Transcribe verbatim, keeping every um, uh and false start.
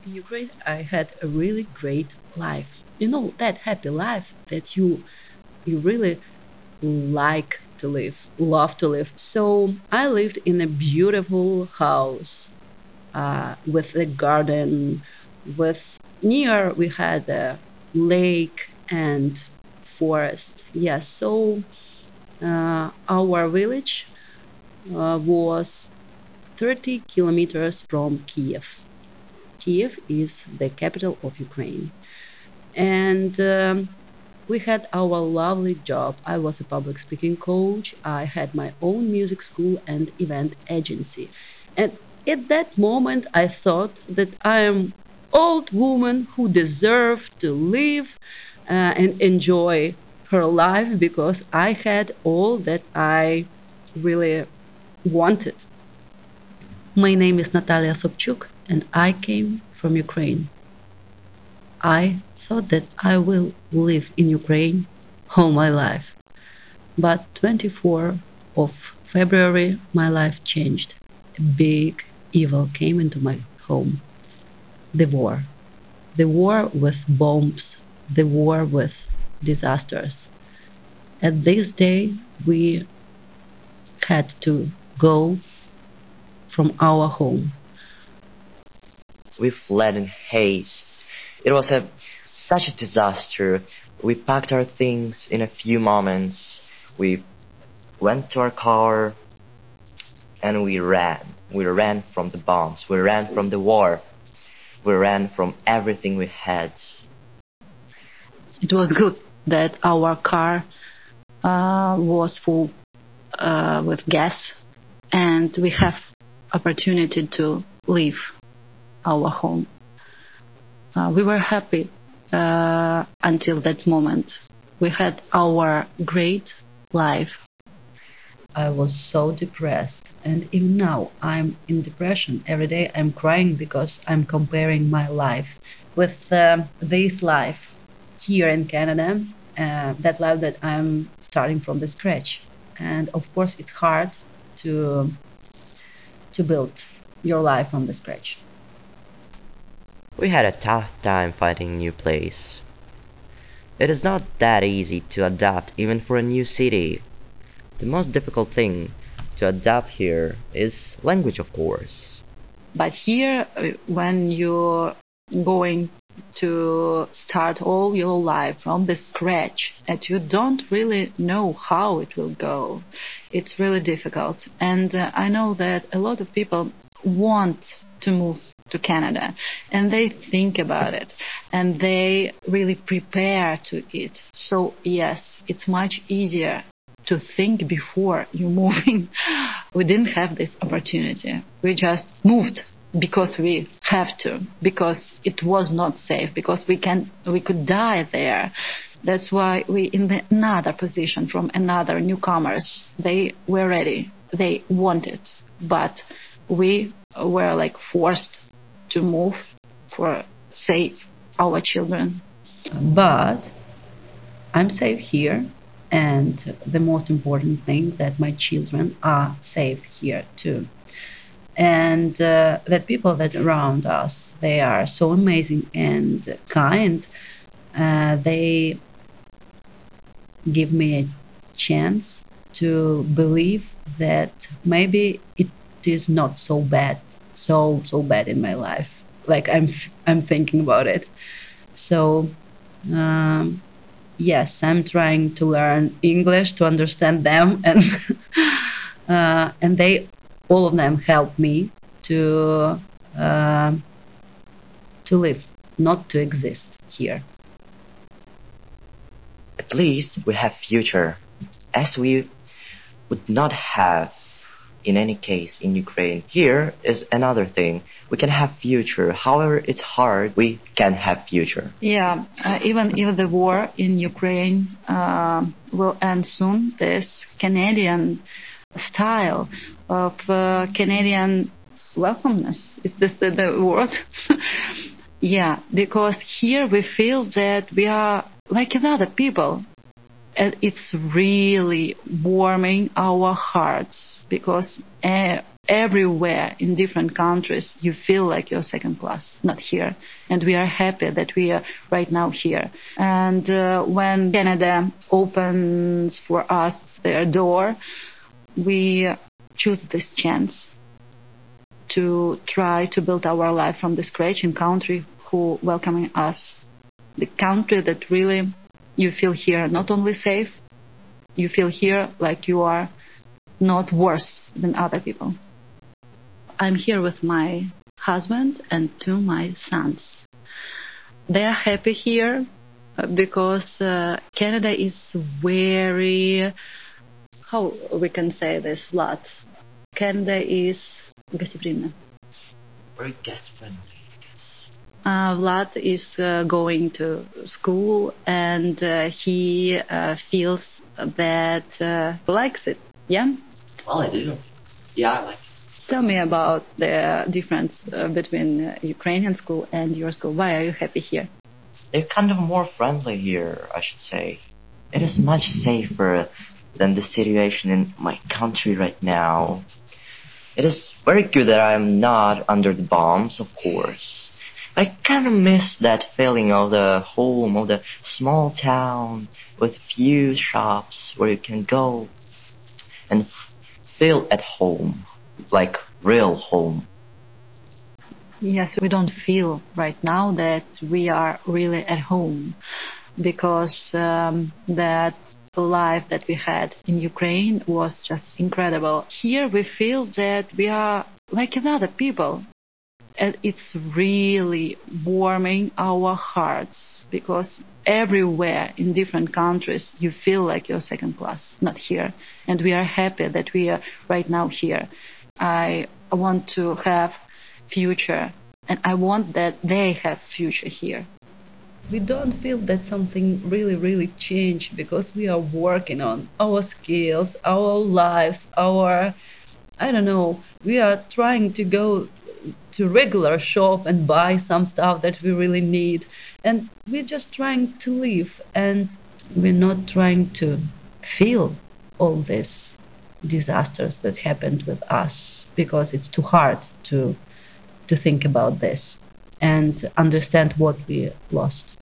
In Ukraine, I had a really great life. You know, that happy life that you you really like to live, love to live. So I lived in a beautiful house uh, with a garden, with near we had a lake and forest. Yes, so uh, our village uh, was thirty kilometers from Kiev. Kiev is the capital of Ukraine. And um, we had our lovely job. I was a public speaking coach. I had my own music school and event agency. And at that moment, I thought that I am old woman who deserved to live uh, and enjoy her life because I had all that I really wanted. My name is Natalia Sobchuk, and I came from Ukraine. I thought that I will live in Ukraine all my life. But twenty-fourth of February, my life changed. A big evil came into my home. The war. The war with bombs. The war with disasters. At this day, we had to go from our home. We fled in haste. It was a such a disaster. We packed our things in a few moments. We went to our car and we ran. We ran from the bombs. We ran from the war. We ran from everything we had. It was good that our car uh, was full uh, with gas and we have opportunity to leave our home. Uh, we were happy uh, until that moment. We had our great life. I was so depressed, and even now I'm in depression. Every day I'm crying because I'm comparing my life with um this life here in Canada, uh, that life that I'm starting from the scratch. And of course, it's hard to to build your life from the scratch. We had a tough time finding a new place. It is not that easy to adapt even for a new city. The most difficult thing to adapt here is language, of course. But here, uh, when you're going to start all your life from the scratch and you don't really know how it will go, it's really difficult. And uh, I know that a lot of people want to move to Canada and they think about it and they really prepare to it. So yes, it's much easier to think before you moving. We didn't have this opportunity. We just moved because we have to, because it was not safe, because we can, we could die there. That's why we in the, another position from another newcomers. They were ready. They wanted, but we were like forced to move for save our children. But I'm safe here. And the most important thing that my children are safe here too. And uh, that people that around us, they are so amazing and kind. Uh, they give me a chance to believe that maybe it is not so bad, so so bad in my life. Like I'm I'm thinking about it. So um, yes, I'm trying to learn English to understand them, and uh, and they, all of them, help me to uh, to live, not to exist here. At least we have future, as we would not have in any case in Ukraine. Here is another thing. We can have future. However, it's hard. We can have future. Yeah, uh, even if the war in Ukraine uh, will end soon, this Canadian style of uh, Canadian welcomeness, is this the, the word? Yeah, because here we feel that we are like another people. And it's really warming our hearts because uh, everywhere in different countries you feel like you're second class, not here. And we are happy that we are right now here. And uh, when Canada opens for us their door, we choose this chance to try to build our life from the scratch in country who welcoming us. The country that really you feel here not only safe, you feel here like you are not worse than other people. I'm here with my husband and two my sons. They are happy here because uh, Canada is very, how we can say this, Vlad? Canada is гостеприимно. Very guest friendly. Uh, Vlad is uh, going to school and uh, he uh, feels that uh, likes it. Yeah? Well, I do. Yeah, I like it. Tell me about the difference uh, between uh, Ukrainian school and your school. Why are you happy here? They're kind of more friendly here, I should say. It is much safer than the situation in my country right now. It is very good that I'm not under the bombs, of course. I kind of miss that feeling of the home, of the small town with few shops where you can go and feel at home, like real home. Yes, we don't feel right now that we are really at home because um, that life that we had in Ukraine was just incredible. Here we feel that we are like another people. And it's really warming our hearts because everywhere in different countries you feel like you're second class, not here. And we are happy that we are right now here. I want to have future and I want that they have future here. We don't feel that something really, really changed because we are working on our skills, our lives, our, I don't know, we are trying to go to regular shop and buy some stuff that we really need. And we're just trying to live and we're not trying to feel all these disasters that happened with us because it's too hard to to think about this and understand what we lost.